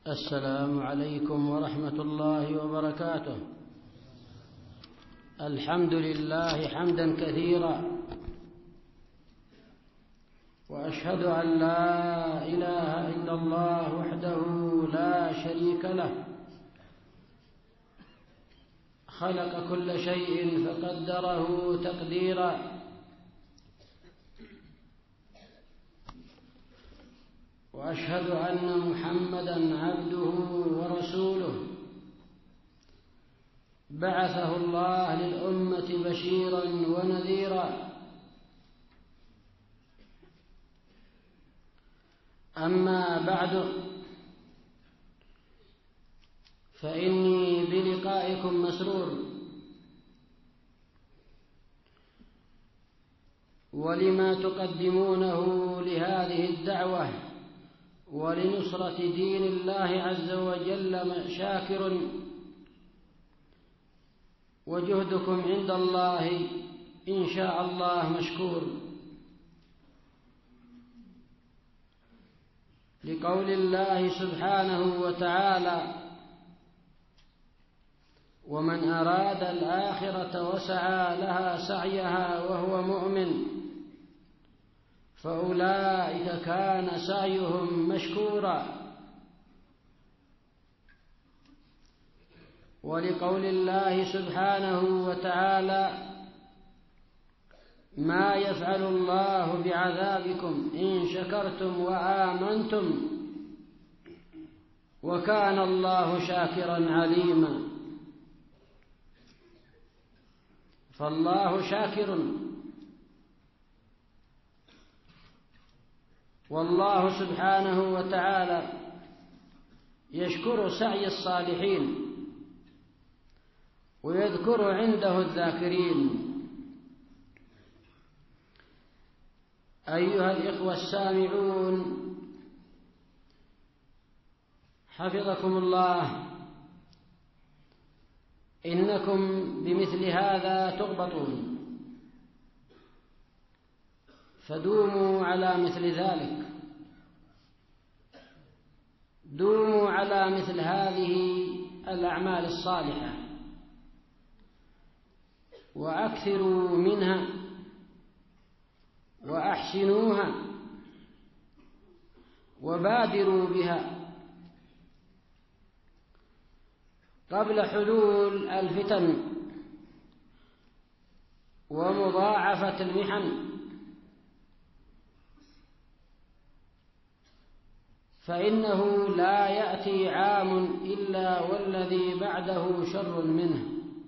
السلام عليكم ورحمة الله وبركاته. الحمد لله حمدا كثيرا، وأشهد أن لا إله إلا الله وحده لا شريك له، خلق كل شيء فقدره تقديرا، وأشهد أن محمدًا عبده ورسوله، بعثه الله للأمة بشيرا ونذيرا. أما بعد، فإني بلقائكم مسرور، ولما تقدمونه لهذه الدعوة ولنصرة دين الله عز وجل شاكر، وجهدكم عند الله إن شاء الله مشكور. لقول الله سبحانه وتعالى: ومن أراد الآخرة وسعى لها سعيها وهو مؤمن فأولئك كان سعيهم مشكورا. ولقول الله سبحانه وتعالى: ما يفعل الله بعذابكم إن شكرتم وآمنتم وكان الله شاكرا عليما. فالله شاكر، والله سبحانه وتعالى يشكر سعي الصالحين ويذكر عنده الذاكرين. أيها الإخوة السامعون، حفظكم الله، إنكم بمثل هذا تغبطون، فدوموا على مثل ذلك، دوموا على مثل هذه الأعمال الصالحة، وأكثروا منها وأحسنوها وبادروا بها قبل حلول الفتن ومضاعفة المحن، فإنه لا يأتي عام إلا والذي بعده شر منه.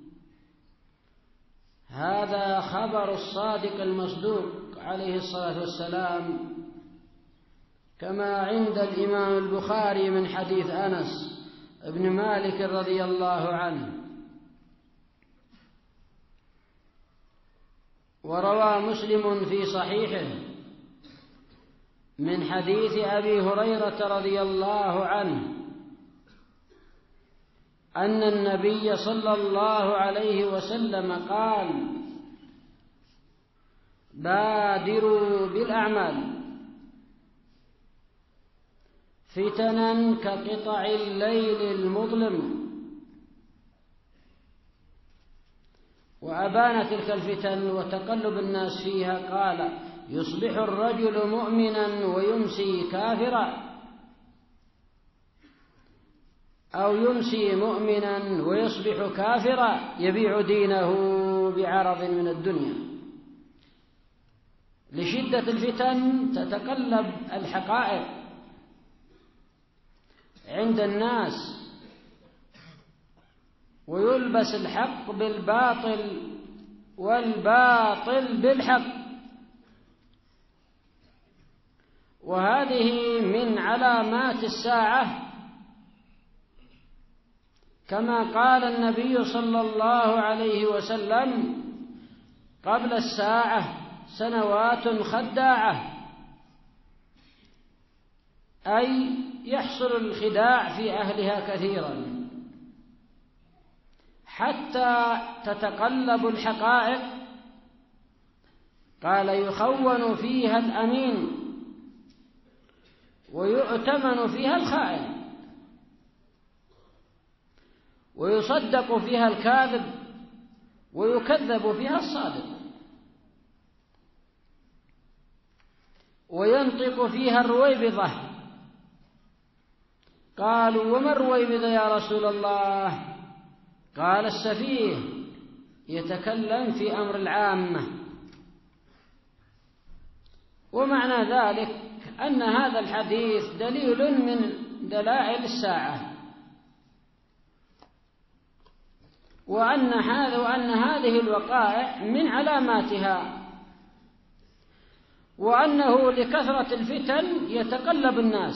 هذا خبر الصادق المصدوق عليه الصلاة والسلام، كما عند الإمام البخاري من حديث أنس بن مالك رضي الله عنه. وروى مسلم في صحيحه من حديث أبي هريرة رضي الله عنه أن النبي صلى الله عليه وسلم قال: بادروا بالأعمال فتنا كقطع الليل المظلم. وأبان تلك الفتن وتقلب الناس فيها، قال: يصبح الرجل مؤمنا ويمسي كافرا، أو يمسي مؤمنا ويصبح كافرا، يبيع دينه بعرض من الدنيا. لشدة الفتن تتقلب الحقائق عند الناس، ويلبس الحق بالباطل والباطل بالحق. وهذه من علامات الساعة، كما قال النبي صلى الله عليه وسلم: قبل الساعة سنوات خداعة، أي يحصل الخداع في أهلها كثيرا حتى تتقلب الحقائق. قال: يخون فيها الأمين ويؤتمن فيها الخائن. ويصدق فيها الكاذب ويكذب فيها الصادق، وينطق فيها الرويبضة. قالوا: وما الرويبضة يا رسول الله؟ قال: السفيه يتكلم في أمر العامة. ومعنى ذلك أن هذا الحديث دليل من دلائل الساعة، وأن هذه الوقائع من علاماتها، وأنه لكثرة الفتن يتقلب الناس،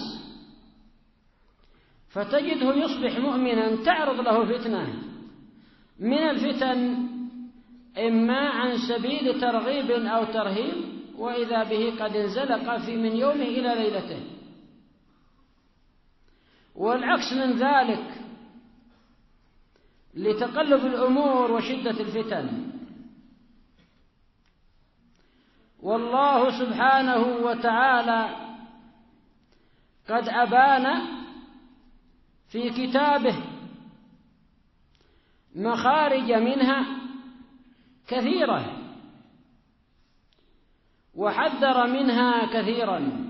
فتجده يصبح مؤمنا تعرض له فتنة من الفتن، إما عن سبيل ترغيب أو ترهيب، وإذا به قد انزلق في من يومه إلى ليلته. والعكس من ذلك لتقلب الأمور وشدة الفتن. والله سبحانه وتعالى قد أبان في كتابه مخارج منها كثيرة، وحذر منها كثيرا.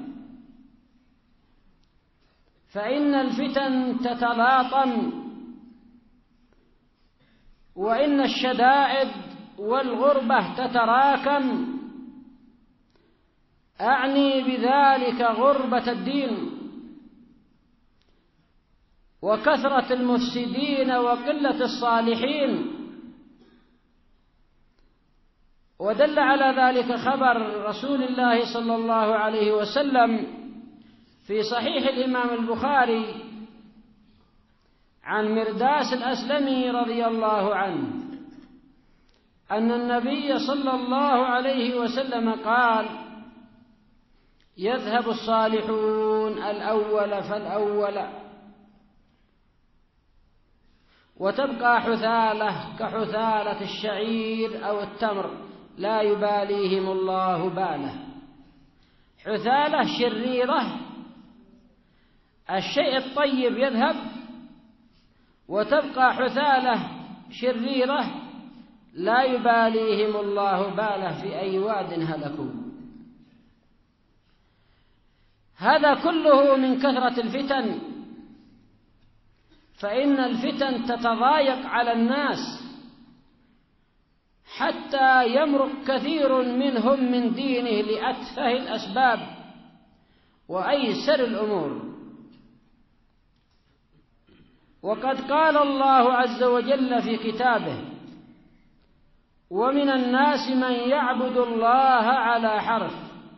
فإن الفتن تتلاطم، وإن الشدائد والغربة تتراكم. أعني بذلك غربة الدين وكثرة المفسدين وقلة الصالحين. ودل على ذلك خبر رسول الله صلى الله عليه وسلم في صحيح الإمام البخاري عن مرداس الأسلمي رضي الله عنه أن النبي صلى الله عليه وسلم قال: يذهب الصالحون الأول فالأول، وتبقى حثالة كحثالة الشعير أو التمر لا يباليهم الله باله. حثالة شريرة، الشيء الطيب يذهب، وتبقى حثالة شريرة لا يباليهم الله باله في أي واد هلكوا. هذا كله من كثرة الفتن، فإن الفتن تتضايق على الناس حتى يمرق كثير منهم من دينه لأتفه الأسباب وأيسر الأمور. وقد قال الله عز وجل في كتابه: ومن الناس من يعبد الله على حرف،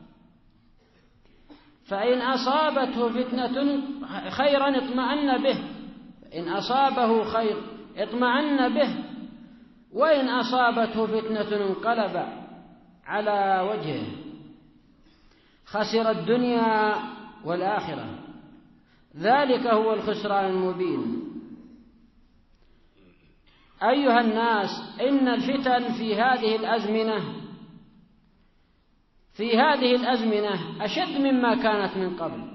فإن أصابته فتنة خيرا اطمأن به، إن أصابه خير اطمأن به، وإن أصابته فتنة انقلب على وجهه خسر الدنيا والآخرة، ذلك هو الخسران المبين. أيها الناس، إن الفتن في هذه الأزمنة أشد مما كانت من قبل.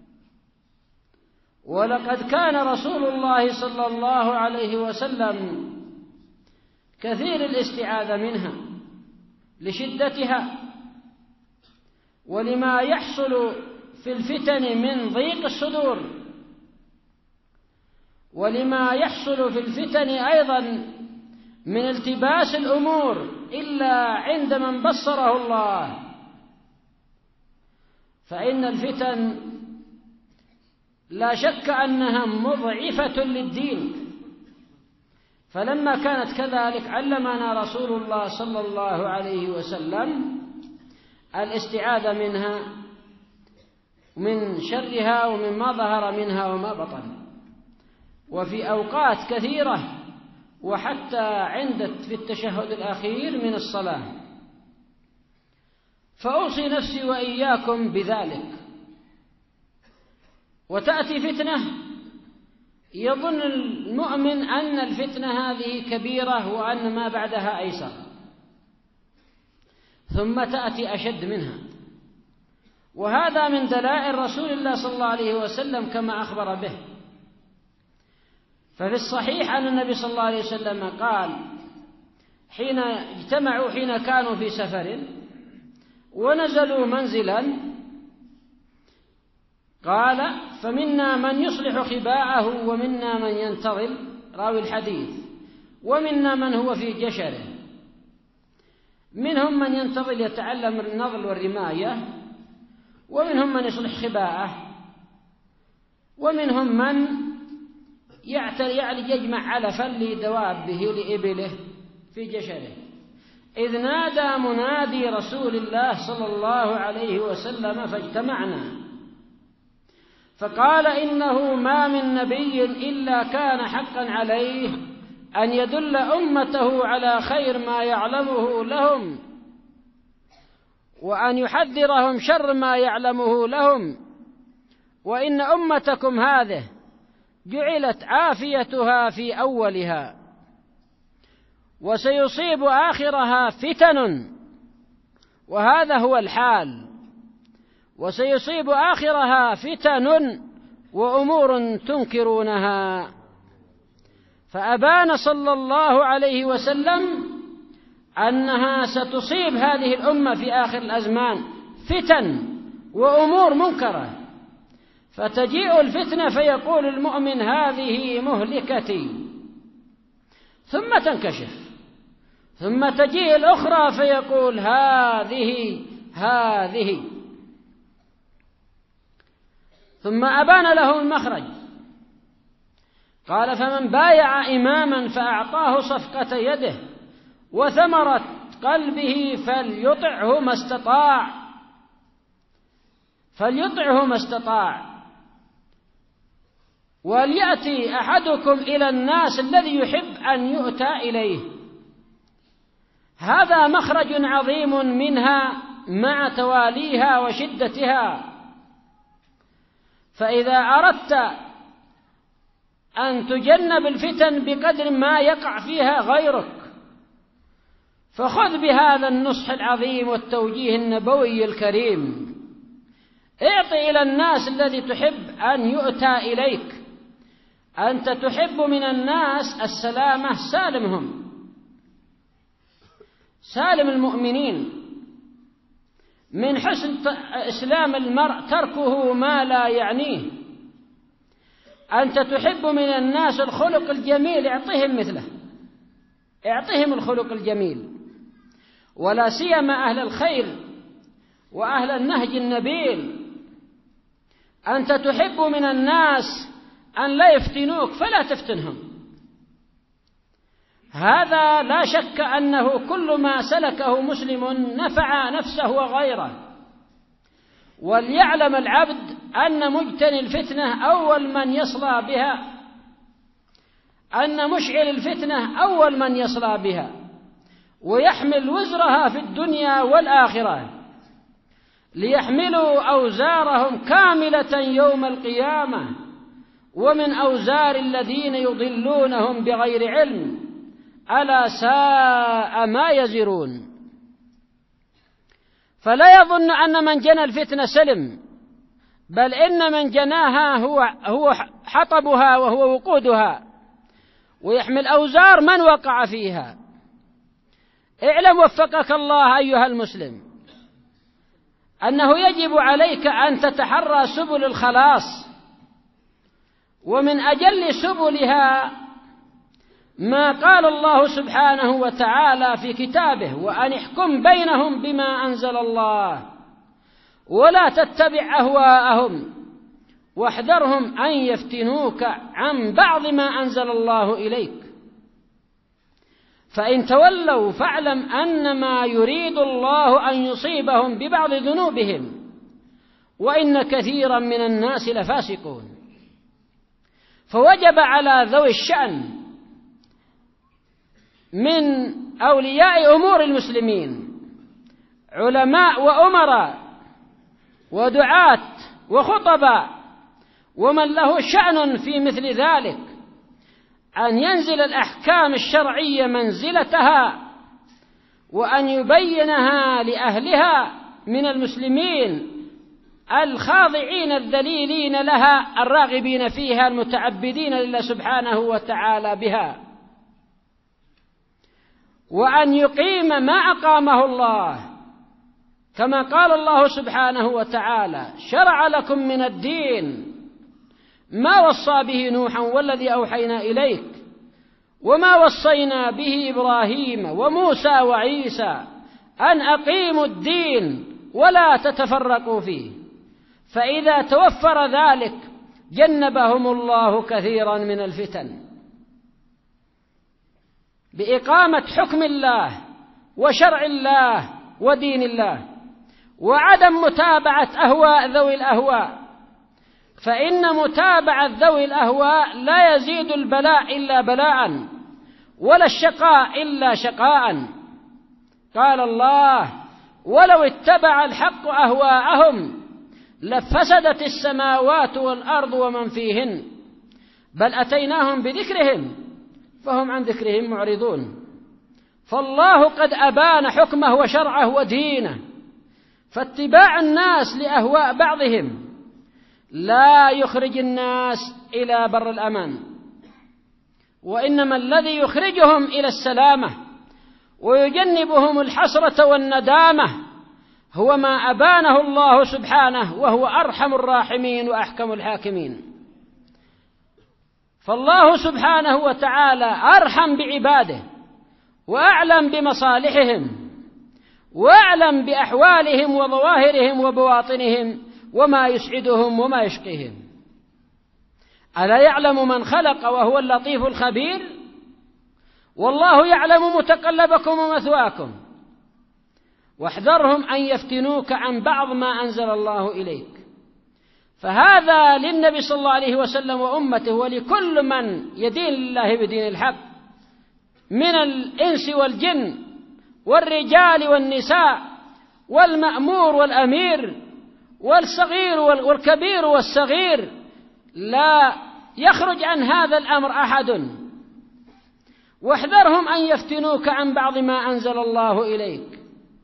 ولقد كان رسول الله صلى الله عليه وسلم كثير الاستعاذة منها لشدتها، ولما يحصل في الفتن من ضيق الصدور، ولما يحصل في الفتن أيضا من التباس الأمور، إلا عند من بصره الله. فإن الفتن لا شك أنها مضعفة للدين، فلما كانت كذلك علمنا رسول الله صلى الله عليه وسلم الاستعاذة منها، من شرها ومما ظهر منها وما بطن، وفي أوقات كثيرة، وحتى في التشهد الأخير من الصلاة. فأوصي نفسي وإياكم بذلك. وتأتي فتنة يظن المؤمن أن الفتنة هذه كبيرة وأن ما بعدها أيسر، ثم تأتي أشد منها. وهذا من دلائل رسول الله صلى الله عليه وسلم كما أخبر به. ففي الصحيح أن النبي صلى الله عليه وسلم قال حين اجتمعوا حين كانوا في سفر ونزلوا منزلا، قال فمنا من يصلح خباءه ومنا من ينتظر، راوي الحديث، ومنا من هو في جشره، منهم من ينتظر يتعلم النضل والرماية، ومنهم من يصلح خباءه، ومنهم من يجمع علفا لدوابه لإبله في جشره، إذ نادى منادي رسول الله صلى الله عليه وسلم فاجتمعنا، فقال إنه ما من نبي إلا كان حقا عليه أن يدل أمته على خير ما يعلمه لهم، وأن يحذرهم شر ما يعلمه لهم، وإن أمتكم هذه جعلت عافيتها في أولها، وسيصيب آخرها فتن، وهذا هو الحال، وسيصيب آخرها فتن وأمور تنكرونها. فأبان صلى الله عليه وسلم أنها ستصيب هذه الأمة في آخر الأزمان فتن وأمور منكرة، فتجيء الفتنة فيقول المؤمن هذه مهلكتي، ثم تنكشف، ثم تجيء الأخرى فيقول هذه، ثم أبان له المخرج، قال فمن بايع إماما فأعطاه صفقة يده وثمرة قلبه فليطعه ما استطاع، وليأتي أحدكم إلى الناس الذي يحب أن يؤتى إليه. هذا مخرج عظيم منها مع تواليها وشدتها. فإذا أردت أن تجنب الفتن بقدر ما يقع فيها غيرك، فخذ بهذا النصح العظيم والتوجيه النبوي الكريم، اعطي إلى الناس الذي تحب أن يؤتى إليك. أنت تحب من الناس السلامة، سالمهم، سالم المؤمنين. من حسن إسلام المرء تركه ما لا يعنيه. أنت تحب من الناس الخلق الجميل، اعطهم مثله، اعطهم الخلق الجميل، ولا سيما أهل الخير وأهل النهج النبيل. أنت تحب من الناس أن لا يفتنوك فلا تفتنهم. هذا لا شك أنه كل ما سلكه مسلم نفع نفسه وغيره. وليعلم العبد أن مجتني الفتنة أول من يصلى بها، أن مشعل الفتنة أول من يصلى بها، ويحمل وزرها في الدنيا والآخرة، ليحملوا أوزارهم كاملة يوم القيامة، ومن أوزار الذين يضلونهم بغير علم، ألا ساء ما يزرون. فلا يظن أن من جنى الفتنة سلم، بل إن من جناها هو حطبها وهو وقودها، ويحمل أوزار من وقع فيها. اعلم وفقك الله أيها المسلم أنه يجب عليك أن تتحرى سبل الخلاص، ومن أجل سبلها ما قال الله سبحانه وتعالى في كتابه: وأن احكم بينهم بما أنزل الله ولا تتبع أهواءهم واحذرهم أن يفتنوك عن بعض ما أنزل الله إليك، فإن تولوا فاعلم أنما يريد الله أن يصيبهم ببعض ذنوبهم وإن كثيرا من الناس لفاسقون. فوجب على ذوي الشأن من أولياء أمور المسلمين، علماء وأمراء ودعاة وخطباء ومن له شأن في مثل ذلك، أن ينزل الأحكام الشرعية منزلتها، وأن يبينها لأهلها من المسلمين الخاضعين الذليلين لها الراغبين فيها المتعبدين لله سبحانه وتعالى بها، وأن يقيم ما أقامه الله، كما قال الله سبحانه وتعالى: شرع لكم من الدين ما وصى به نوحا والذي أوحينا إليك وما وصينا به إبراهيم وموسى وعيسى أن أقيموا الدين ولا تتفرقوا فيه، فإذا توفر ذلك جنبهم الله كثيرا من الفتن بإقامة حكم الله وشرع الله ودين الله، وعدم متابعة أهواء ذوي الأهواء، فإن متابعة ذوي الأهواء لا يزيد البلاء إلا بلاء ولا الشقاء إلا شقاء. قال الله: ولو اتبع الحق أهواءهم لفسدت السماوات والأرض ومن فيهن بل أتيناهم بذكرهم فهم عن ذكرهم معرضون. فالله قد أبان حكمه وشرعه ودينه، فاتباع الناس لأهواء بعضهم لا يخرج الناس إلى بر الأمان، وإنما الذي يخرجهم إلى السلامة ويجنبهم الحسرة والندامة هو ما أبانه الله سبحانه، وهو أرحم الراحمين وأحكم الحاكمين. فالله سبحانه وتعالى أرحم بعباده وأعلم بمصالحهم وأعلم بأحوالهم وظواهرهم وبواطنهم وما يسعدهم وما يشقيهم. ألا يعلم من خلق وهو اللطيف الخبير؟ والله يعلم متقلبكم ومثواكم، واحذرهم أن يفتنوك عن بعض ما أنزل الله إليك. فهذا للنبي صلى الله عليه وسلم وأمته ولكل من يدين الله بدين الحق من الإنس والجن والرجال والنساء والمأمور والأمير والصغير والكبير والصغير، لا يخرج عن هذا الأمر أحد. واحذرهم أن يفتنوك عن بعض ما أنزل الله إليك.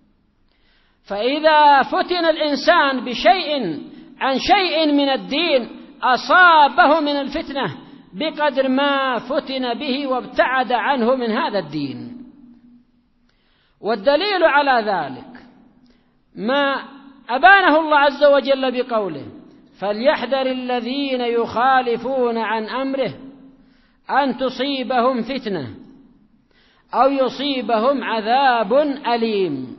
فإذا فتن الإنسان بشيء عن شيء من الدين أصابه من الفتنة بقدر ما فتن به وابتعد عنه من هذا الدين. والدليل على ذلك ما أبانه الله عز وجل بقوله: فليحذر الذين يخالفون عن أمره أن تصيبهم فتنة أو يصيبهم عذاب أليم.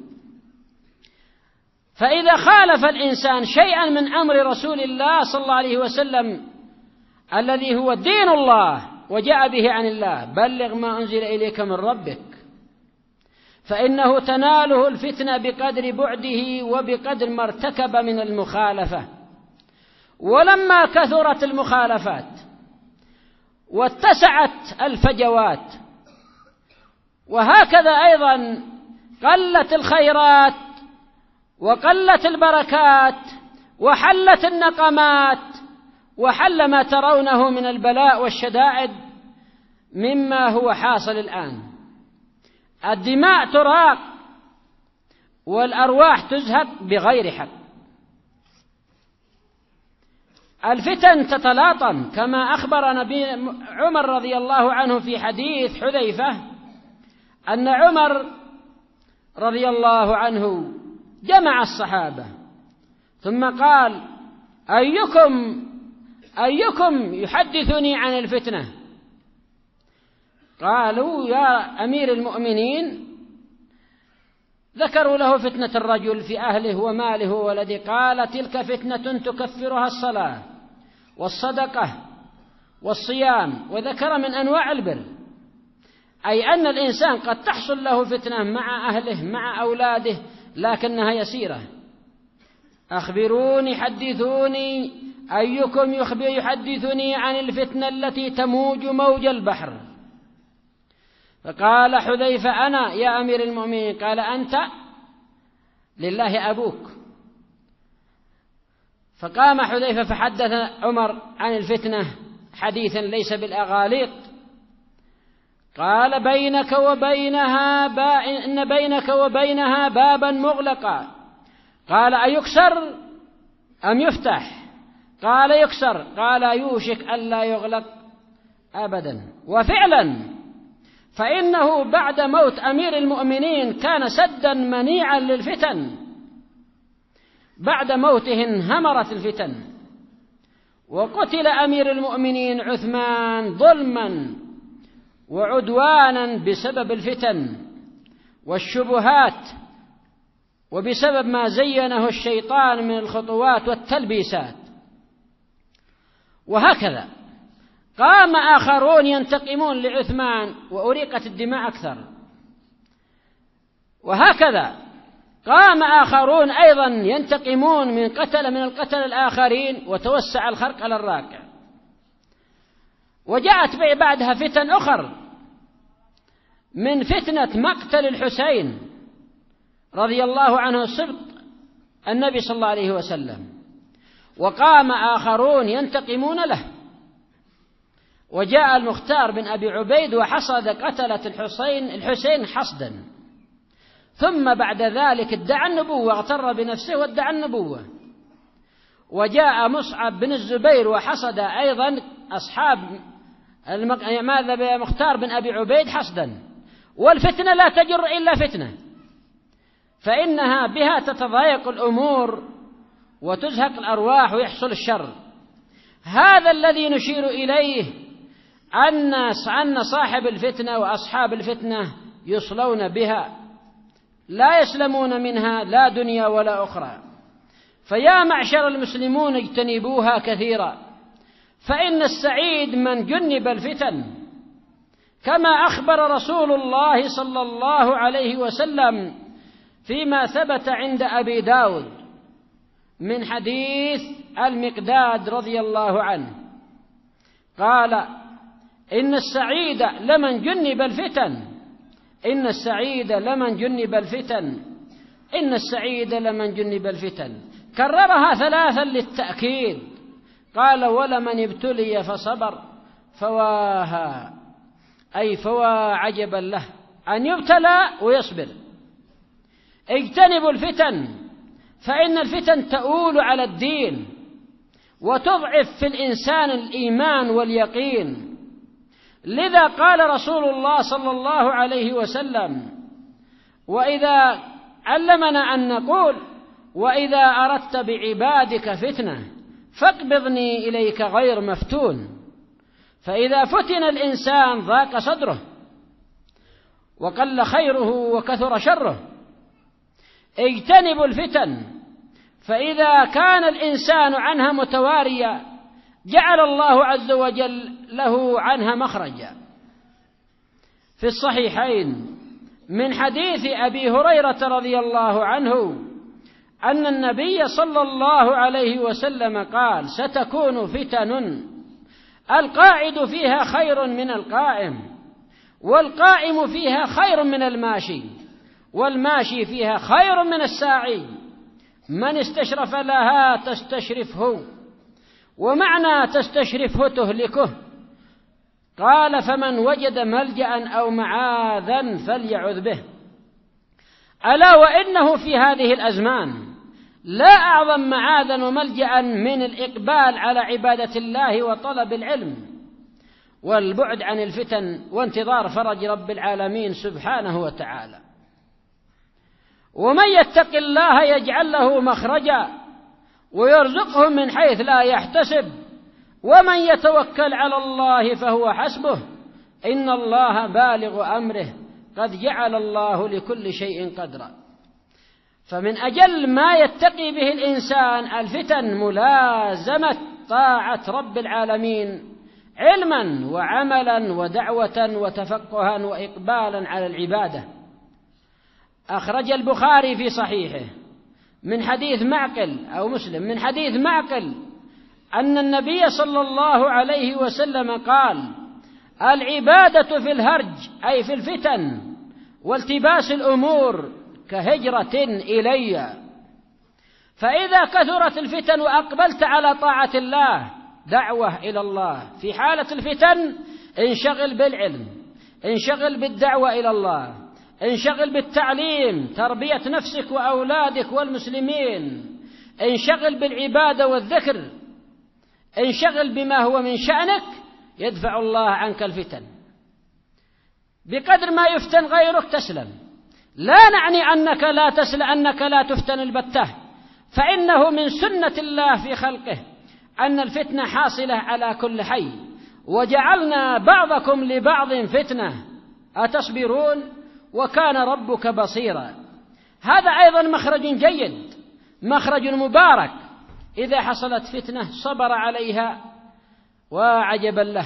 فإذا خالف الإنسان شيئا من أمر رسول الله صلى الله عليه وسلم الذي هو دين الله وجاء به عن الله: بلغ ما أنزل إليك من ربك، فإنه تناله الفتنة بقدر بعده وبقدر ما ارتكب من المخالفة. ولما كثرت المخالفات واتسعت الفجوات، وهكذا أيضا قلت الخيرات وقلت البركات وحلت النقمات وحل ما ترونه من البلاء والشدائد مما هو حاصل الآن. الدماء تراق والأرواح تزهق بغير حق، الفتن تتلاطم، كما أخبر نبي عمر رضي الله عنه في حديث حذيفة أن عمر رضي الله عنه جمع الصحابة ثم قال: أيكم يحدثني عن الفتنة؟ قالوا: يا أمير المؤمنين. ذكروا له فتنة الرجل في أهله وماله وولده، قال: تلك فتنة تكفرها الصلاة والصدقة والصيام، وذكر من أنواع البر، أي أن الإنسان قد تحصل له فتنة مع أهله مع أولاده لكنها يسيرة. أخبروني حدثوني أيكم يحدثني عن الفتنة التي تموج موج البحر؟ فقال حذيفة: أنا يا أمير المؤمنين. قال: أنت لله أبوك. فقام حذيفة فحدث عمر عن الفتنة حديثا ليس بالأغاليط. قال: إن بينك وبينها بابا مغلقا. قال: أم يفتح؟ قال يكسر. قال يوشك ألا يغلق أبدا. وفعلا فإنه بعد موت أمير المؤمنين كان سدا منيعا للفتن، بعد موته انهمرت الفتن، وقتل أمير المؤمنين عثمان ظلما وعدوانا بسبب الفتن والشبهات، وبسبب ما زينه الشيطان من الخطوات والتلبيسات. وهكذا قام آخرون ينتقمون لعثمان وأريقت الدماء أكثر، وهكذا قام آخرون أيضا ينتقمون من القتل الآخرين، وتوسع الخرق على الراكع. وجاءت بعدها فتن أخر، من فتنة مقتل الحسين رضي الله عنه سبط النبي صلى الله عليه وسلم، وقام آخرون ينتقمون له، وجاء المختار بن أبي عبيد وحصد قتلة الحسين حصدا، ثم بعد ذلك ادعى النبوة، اغتر بنفسه وادعى النبوة. وجاء مصعب بن الزبير وحصد أيضا أصحاب مختار بن أبي عبيد حصدا. والفتنة لا تجر إلا فتنة، فإنها بها تتضايق الأمور وتزهق الأرواح ويحصل الشر. هذا الذي نشير إليه، أن صاحب الفتنة وأصحاب الفتنة يصلون بها، لا يسلمون منها لا دنيا ولا أخرى. فيا معشر المسلمون اجتنبوها كثيرا، فإن السعيد من جنب الفتن، كما أخبر رسول الله صلى الله عليه وسلم فيما ثبت عند أبي داود من حديث المقداد رضي الله عنه، قال: إن السعيد لمن جنب الفتن، إن السعيد لمن جنب الفتن، إن السعيد لمن جنب الفتن. كررها ثلاثا للتأكيد، قال: ولمن ابتلي فصبر فواها، أي فوا عجبا له أن يبتلى ويصبر. اجتنبوا الفتن، فإن الفتن تؤول على الدين وتضعف في الإنسان الإيمان واليقين. لذا قال رسول الله صلى الله عليه وسلم: وإذا علمنا أن نقول: وإذا أردت بعبادك فتنة فاقبضني إليك غير مفتون. فإذا فتن الإنسان ضاق صدره وقل خيره وكثر شره. اجتنبوا الفتن، فإذا كان الإنسان عنها متواريا جعل الله عز وجل له عنها مخرجا. في الصحيحين من حديث أبي هريرة رضي الله عنه أن النبي صلى الله عليه وسلم قال: ستكون فتن القاعد فيها خير من القائم، والقائم فيها خير من الماشي، والماشي فيها خير من الساعي. من استشرف لها تستشرفه، ومعنى تستشرفه تهلكه. قال: فمن وجد ملجأ أو معاذا فليعذ به. ألا وإنه في هذه الأزمان لا أعظم معاذا وملجأ من الإقبال على عبادة الله وطلب العلم والبعد عن الفتن وانتظار فرج رب العالمين سبحانه وتعالى. ومن يتق الله يجعل له مخرجا ويرزقه من حيث لا يحتسب، ومن يتوكل على الله فهو حسبه، إن الله بالغ أمره قد جعل الله لكل شيء قدرا. فمن أجل ما يتقي به الإنسان الفتن ملازمة طاعة رب العالمين علما وعملا ودعوة وتفقها وإقبالا على العبادة. أخرج البخاري في صحيحه من حديث معقل أو مسلم من حديث معقل أن النبي صلى الله عليه وسلم قال: العبادة في الهرج أي في الفتن والتباس الأمور كهجرة إلي. فإذا كثرت الفتن وأقبلت على طاعة الله دعوة إلى الله، في حالة الفتن انشغل بالعلم، انشغل بالدعوة إلى الله، انشغل بالتعليم، تربية نفسك وأولادك والمسلمين، انشغل بالعبادة والذكر، انشغل بما هو من شأنك، يدفع الله عنك الفتن. بقدر ما يفتن غيرك تسلم. لا نعني أنك لا تفتن البتة، فإنه من سنة الله في خلقه أن الفتنة حاصلة على كل حي، وجعلنا بعضكم لبعض فتنة أتصبرون وكان ربك بصيرا. هذا أيضا مخرج جيد، مخرج مبارك، إذا حصلت فتنة صبر عليها وعجبا له.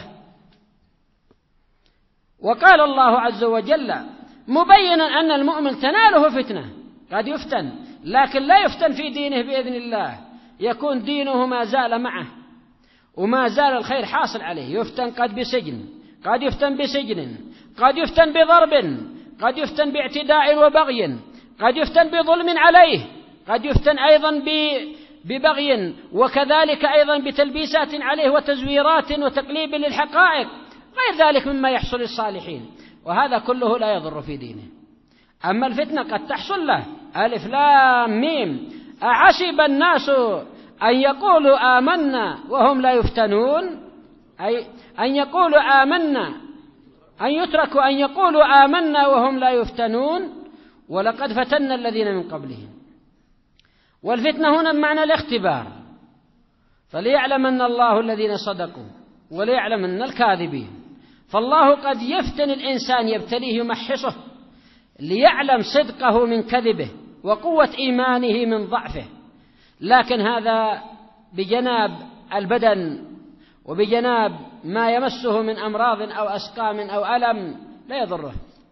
وقال الله عز وجل مبينا أن المؤمن تناله فتنة، قد يفتن لكن لا يفتن في دينه بإذن الله، يكون دينه ما زال معه وما زال الخير حاصل عليه. يفتن قد بسجن، قد يفتن بسجن، قد يفتن بضرب، قد يفتن باعتداء وبغي، قد يفتن بظلم عليه، قد يفتن أيضا ببغي، وكذلك أيضا بتلبيسات عليه وتزويرات وتقليب للحقائق، غير ذلك مما يحصل للصالحين، وهذا كله لا يضر في دينه. أما الفتنة قد تحصل له، ألف لام ميم، أحسب الناس أن يقولوا آمنا وهم لا يفتنون، أي أن يقولوا آمنا، أن يتركوا أن يقولوا آمنا وهم لا يفتنون، ولقد فتنا الذين من قبلهم. والفتنة هنا بمعنى الاختبار، فليعلم أن الله الذين صدقوا وليعلم أن الكاذبين. فالله قد يفتن الإنسان، يبتليه يمحصه ليعلم صدقه من كذبه وقوة إيمانه من ضعفه، لكن هذا بجناب البدن وبجناب ما يمسه من أمراض أو أسقام أو ألم لا يضره.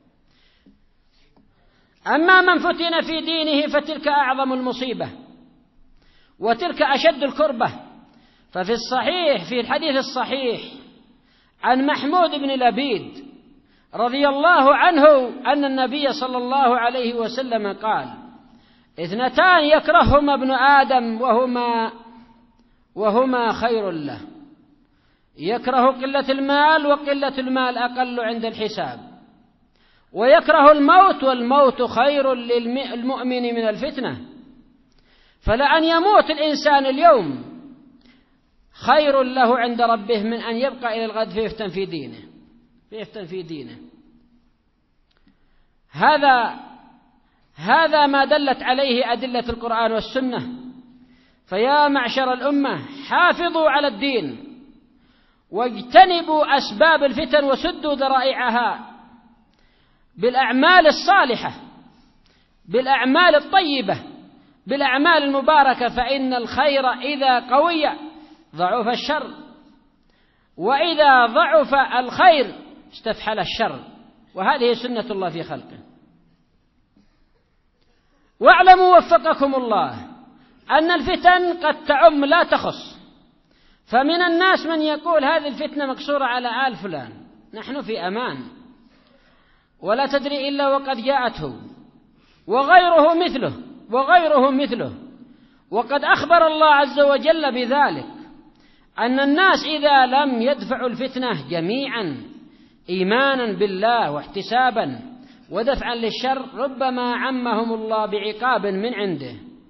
أما من فتن في دينه فتلك أعظم المصيبة وتلك أشد الكربة. ففي الصحيح، في الحديث الصحيح عن محمود بن لبيد رضي الله عنه أن النبي صلى الله عليه وسلم قال: اثنتان يكرههما ابن آدم وهما خير له، يكره قلة المال وقلة المال أقل عند الحساب، ويكره الموت والموت خير للمؤمن من الفتنة. فلأن يموت الإنسان اليوم خير له عند ربه من أن يبقى إلى الغد فيفتن في دينه. هذا ما دلت عليه أدلة القرآن والسنة. فيا معشر الأمة، حافظوا على الدين واجتنبوا أسباب الفتن وسدوا ذرائعها بالأعمال الصالحة، بالأعمال الطيبة، بالأعمال المباركة، فإن الخير إذا قوي ضعف الشر، وإذا ضعف الخير استفحل الشر، وهذه سنة الله في خلقه. واعلموا وفقكم الله أن الفتن قد تعم لا تخص، فمن الناس من يقول هذه الفتنة مقصورة على آل فلان، نحن في أمان ولا تدري إلا وقد جاءته، وغيره مثله. وقد أخبر الله عز وجل بذلك، أن الناس إذا لم يدفعوا الفتنة جميعا إيمانا بالله واحتسابا ودفعا للشر ربما عمهم الله بعقاب من عنده،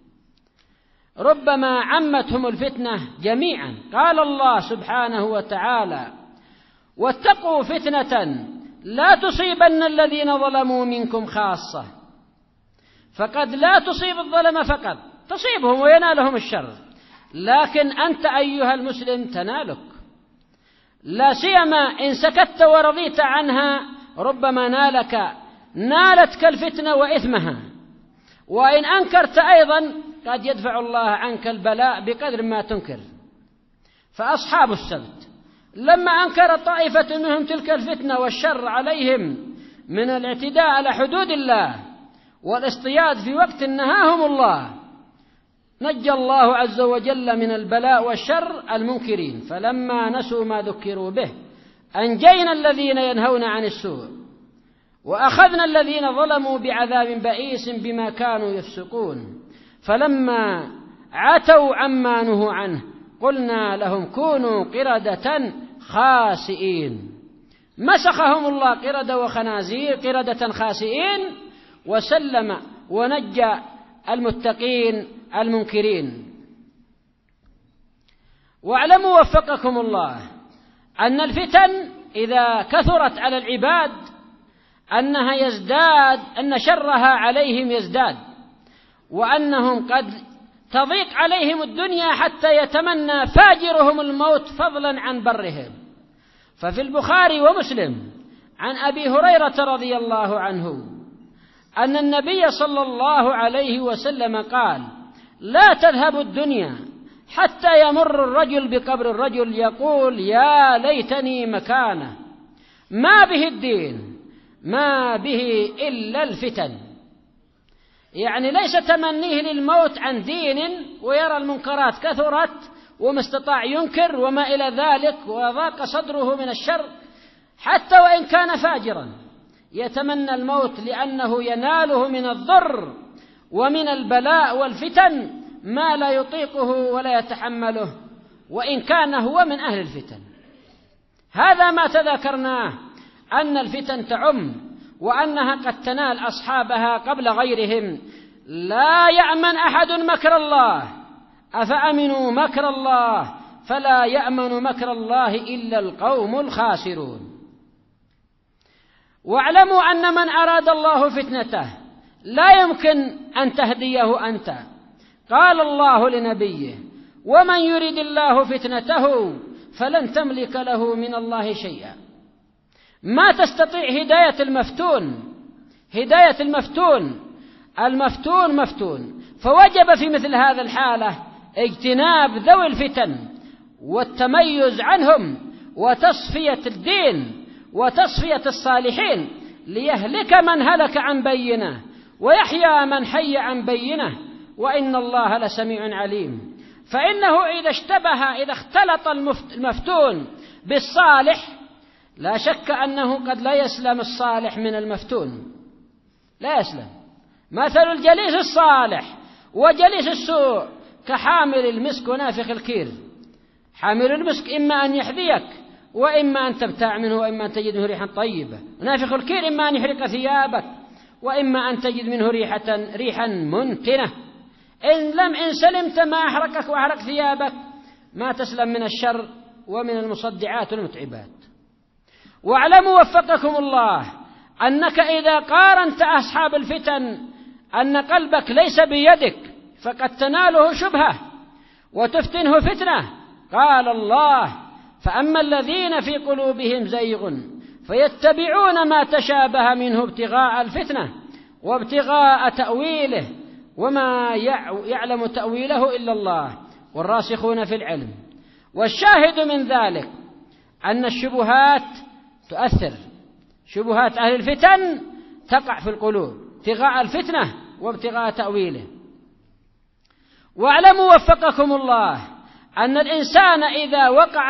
ربما عمتهم الفتنة جميعا. قال الله سبحانه وتعالى: واتقوا فتنة لا تصيبن الذين ظلموا منكم خاصة. فقد لا تصيب الظلم فقط، تصيبهم وينالهم الشر، لكن أنت أيها المسلم تنالك، لا سيما إن سكت ورضيت عنها ربما نالتك الفتنة وإثمها. وإن أنكرت أيضا قد يدفع الله عنك البلاء بقدر ما تنكر. فأصحاب السبت لما أنكر طائفة منهم تلك الفتنة والشر عليهم من الاعتداء على حدود الله والاصطياد في وقت نهاهم الله، نجى الله عز وجل من البلاء والشر المنكرين. فلما نسوا ما ذكروا به أنجينا الذين ينهون عن السوء وأخذنا الذين ظلموا بعذاب بئيس بما كانوا يفسقون. فلما عتوا عما نهوا عنه قلنا لهم كونوا قردة خاسئين. مسخهم الله قردة وخنازير، قردة خاسئين، وسلم ونجى المتقين المنكرين. واعلموا وفقكم الله أن الفتن إذا كثرت على العباد أن شرها عليهم يزداد، وأنهم قد تضيق عليهم الدنيا حتى يتمنى فاجرهم الموت فضلا عن برهم. ففي البخاري ومسلم عن أبي هريرة رضي الله عنه أن النبي صلى الله عليه وسلم قال: لا تذهب الدنيا حتى يمر الرجل بقبر الرجل يقول: يا ليتني مكانه، ما به الدين، ما به إلا الفتن. يعني ليس تمنيه للموت عن دين ويرى المنكرات كثرت وما استطاع ينكر وما إلى ذلك وضاق صدره من الشر، حتى وإن كان فاجرا يتمنى الموت لأنه يناله من الضر ومن البلاء والفتن ما لا يطيقه ولا يتحمله، وإن كان هو من أهل الفتن. هذا ما تذكرناه، أن الفتن تعم وأنها قد تنال أصحابها قبل غيرهم. لا يأمن أحد مكر الله، أفأمنوا مكر الله فلا يأمن مكر الله إلا القوم الخاسرون. واعلموا أن من أراد الله فتنته لا يمكن أن تهديه أنت. قال الله لنبيه: ومن يرد الله فتنته فلن تملك له من الله شيئا. ما تستطيع هداية المفتون مفتون. فوجب في مثل هذا الحالة اجتناب ذوي الفتن والتميز عنهم وتصفية الدين وتصفية الصالحين، ليهلك من هلك عن بينه ويحيى من حي عن بينه، وإن الله لسميع عليم. فإنه إذا اختلط المفتون بالصالح لا شك أنه قد لا يسلم الصالح من المفتون، لا يسلم. مثل الجليس الصالح وجليس السوء كحامل المسك ونافخ الكير. حامل المسك إما أن يحذيك وإما أن تبتاع منه وإما أن تجد منه ريحا طيبة، ونافخ الكير إما أن يحرق ثيابك وإما أن تجد منه ريحا منتنة. إن سلمت ما أحرقك وأحرق ثيابك ما تسلم من الشر ومن المصدعات والمتعبات. واعلموا وفقكم الله أنك إذا قارنت أصحاب الفتن أن قلبك ليس بيدك، فقد تناله شبهة وتفتنه فتنة. قال الله: فأما الذين في قلوبهم زيغ فيتبعون ما تشابه منه ابتغاء الفتنة وابتغاء تأويله وما يعلم تأويله إلا الله والراسخون في العلم. والشاهد من ذلك أن الشبهات تؤثر، شبهات أهل الفتن تقع في القلوب ابتغاء الفتنة وابتغاء تأويله. واعلموا وفقكم الله أن الإنسان إذا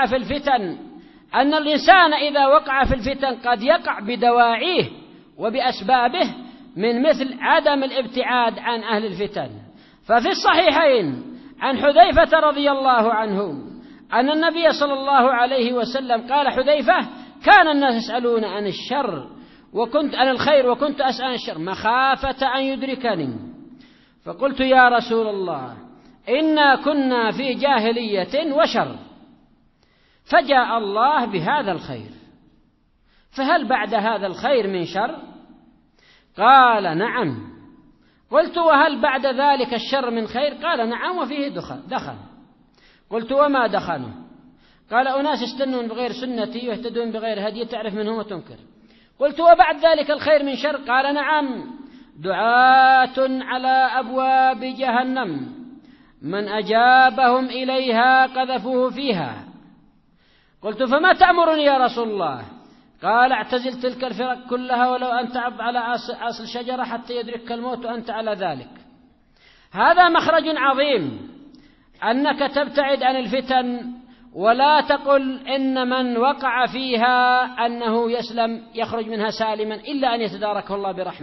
وقع في الفتن قد يقع بدواعيه وبأسبابه، من مثل عدم الابتعاد عن أهل الفتن. ففي الصحيحين عن حذيفة رضي الله عنه أن النبي صلى الله عليه وسلم قال: حذيفة: كان الناس يسألون عن الخير وكنت أسأل عن الشر مخافة أن يدركني، فقلت: يا رسول الله، إنا كنا في جاهلية وشر، فجاء الله بهذا الخير، فهل بعد هذا الخير من شر؟ قال: نعم. قلت: وهل بعد ذلك الشر من خير؟ قال: نعم، وفيه دخن. قلت: وما دخنه؟ قال: أناس يستنون بغير سنتي يهتدون بغير هدي، تعرف منهم وتنكر. قلت: وبعد ذلك الخير من شر؟ قال: نعم، دعاة على أبواب جهنم من أجابهم إليها قذفوه فيها. قلت: فما تأمرني يا رسول الله؟ قال: اعتزل تلك الفرق كلها ولو أن تعض على أصل شجرة حتى يدركك الموت وأنت على ذلك. هذا مخرج عظيم، أنك تبتعد عن الفتن، ولا تقل إن من وقع فيها أنه يخرج منها سالما إلا أن يتداركه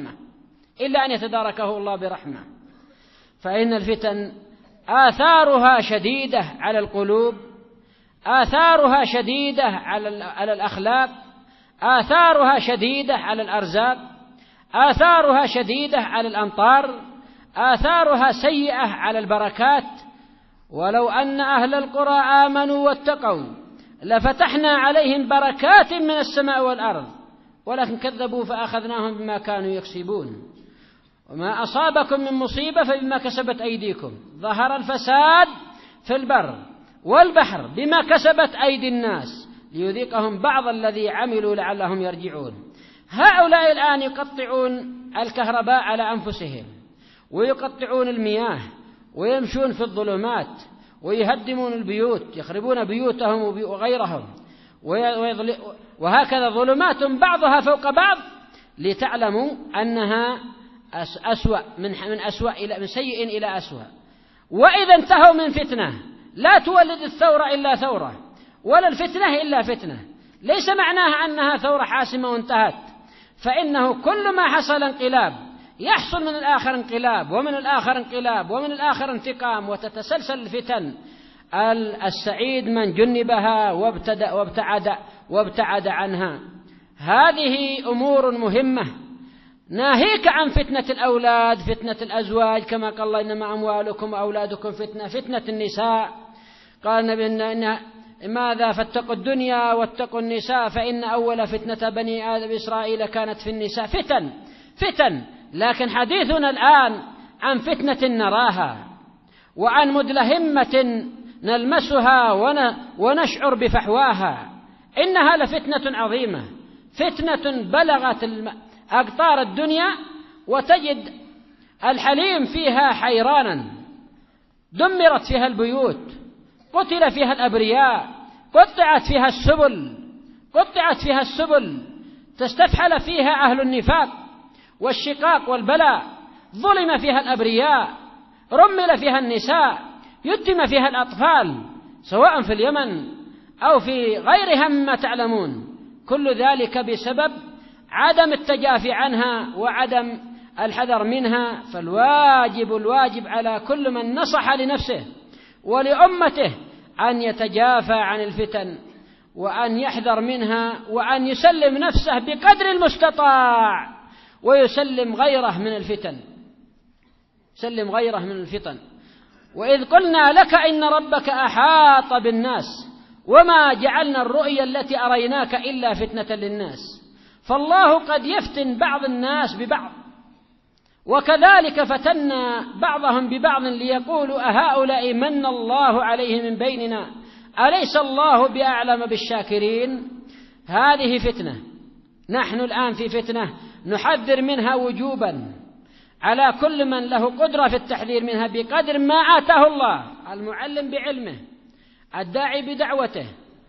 الله برحمة، فإن الفتن آثارها شديدة على القلوب، آثارها شديدة على الأخلاق، آثارها شديدة على الأرزاق، آثارها شديدة على الأمطار، آثارها سيئة على البركات، ولو أن أهل القرى آمنوا واتقوا لفتحنا عليهم بركات من السماء والأرض ولكن كذبوا فأخذناهم بما كانوا يكسبون. وما أصابكم من مصيبة فبما كسبت أيديكم ظهر الفساد في البر والبحر بما كسبت أيدي الناس ليذيقهم بعض الذي عملوا لعلهم يرجعون. هؤلاء الآن يقطعون الكهرباء على أنفسهم ويقطعون المياه ويمشون في الظلمات ويهدمون البيوت، يخربون بيوتهم وغيرهم، وهكذا ظلمات بعضها فوق بعض لتعلموا أنها أسوأ من سيء إلى أسوأ. وإذا انتهوا من فتنة لا تولد الثورة إلا ثورة ولا الفتنة إلا فتنة، ليس معناها أنها ثورة حاسمة وانتهت، فإنه كل ما حصل انقلاب يحصل من الآخر انقلاب ومن الآخر انقلاب ومن الآخر انتقام وتتسلسل الفتن. السعيد من جنبها وابتعد عنها. هذه أمور مهمة. ناهيك عن فتنة الأولاد، فتنة الأزواج، كما قال الله إنما أموالكم وأولادكم فتنة، فتنة النساء قال النبي إن ماذا فاتقوا الدنيا واتقوا النساء فإن أول فتنة بني آدم إسرائيل كانت في النساء. فتن. لكن حديثنا الآن عن فتنة نراها وعن مدلهمة نلمسها ونشعر بفحواها. إنها لفتنة عظيمة، فتنة بلغت أقطار الدنيا وتجد الحليم فيها حيرانا، دمرت فيها البيوت، قتل فيها الأبرياء، قطعت فيها السبل، تستفحل فيها أهل النفاق والشقاق والبلاء، ظلم فيها الأبرياء، رمل فيها النساء، يتم فيها الأطفال سواء في اليمن أو في غيرها مما تعلمون. كل ذلك بسبب عدم التجافي عنها وعدم الحذر منها. فالواجب على كل من نصح لنفسه ولأمته أن يتجافى عن الفتن وأن يحذر منها وأن يسلم نفسه بقدر المستطاع ويسلم غيره من الفتن. وإذ قلنا لك إن ربك أحاط بالناس وما جعلنا الرؤيا التي أريناك إلا فتنة للناس. فالله قد يفتن بعض الناس ببعض، وكذلك فتنا بعضهم ببعض ليقولوا أهؤلاء من الله عليه من بيننا أليس الله بأعلم بالشاكرين. هذه فتنة، نحن الآن في فتنة نحذر منها وجوبا على كل من له قدرة في التحذير منها بقدر ما آتاه الله، المعلم بعلمه، الداعي بدعوته،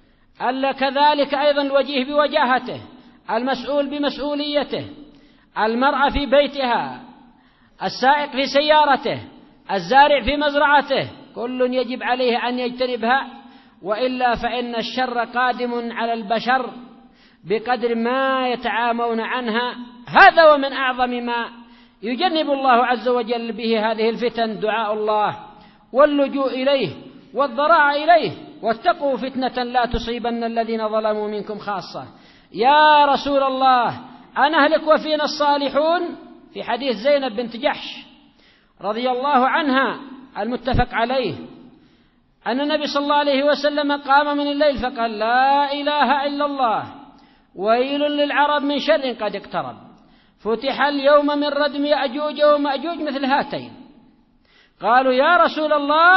كذلك أيضا الوجيه بوجاهته، المسؤول بمسؤوليته، المرأة في بيتها، السائق في سيارته، الزارع في مزرعته، كل يجب عليه أن يجتنبها، وإلا فإن الشر قادم على البشر بقدر ما يتعامون عنها. هذا ومن أعظم ما يجنب الله عز وجل به هذه الفتن دعاء الله واللجوء إليه والضراع إليه. واتقوا فتنة لا تصيبن الذين ظلموا منكم خاصة. يا رسول الله أنهلك وفينا الصالحون؟ في حديث زينب بنت جحش رضي الله عنها المتفق عليه أن النبي صلى الله عليه وسلم قام من الليل فقال لا إله إلا الله ويل للعرب من شر قد اقترب فتح اليوم من ردم يأجوج ومأجوج مثل هاتين. قالوا يا رسول الله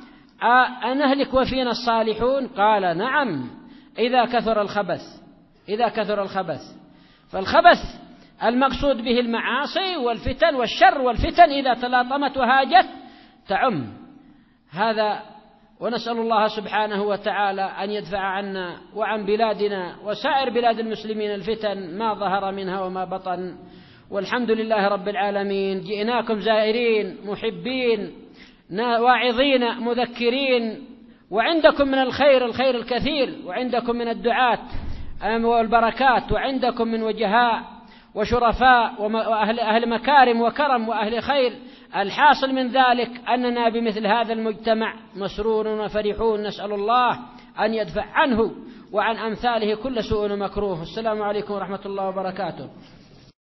أنهلك وفينا الصالحون؟ قال نعم إذا كثر الخبث. فالخبث المقصود به المعاصي والفتن والشر، والفتن إذا تلاطمت وهاجت تعم. هذا ونسأل الله سبحانه وتعالى أن يدفع عنا وعن بلادنا وسائر بلاد المسلمين الفتن ما ظهر منها وما بطن. والحمد لله رب العالمين. جئناكم زائرين محبين واعظين مذكرين، وعندكم من الخير الكثير، وعندكم من الدعاة والبركات، وعندكم من وجهاء وشرفاء وأهل مكارم وكرم وأهل خير. الحاصل من ذلك أننا بمثل هذا المجتمع مسرورون وفرحون، نسأل الله أن يدفع عنه وعن أمثاله كل سوء ومكروه. السلام عليكم ورحمة الله وبركاته.